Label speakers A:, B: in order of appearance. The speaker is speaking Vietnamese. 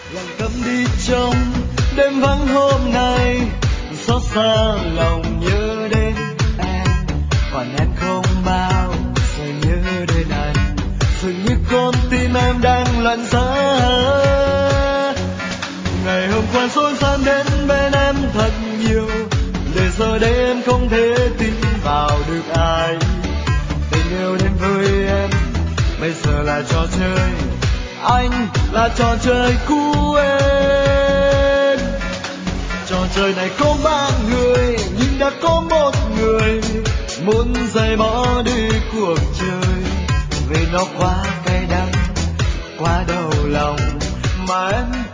A: lặng câm đi trong đêm vắng hôm nay, xót xa lòng nhớ đến em, còn em không bao giờ nhớ đến anh. Dường như con tim em đang lạnh giá. Ngày hôm qua dối gian đến bên em thật nhiều, để giờ đây em không thể tin vào được ai. Tình yêu đến với em bây giờ là trò chơi, anh là trò chơi của em. Trò chơi này có ba người nhưng đã có một người muốn giày bỏ đi cuộc chơi, vì nó quá cay đắng, quá đau lòng mà em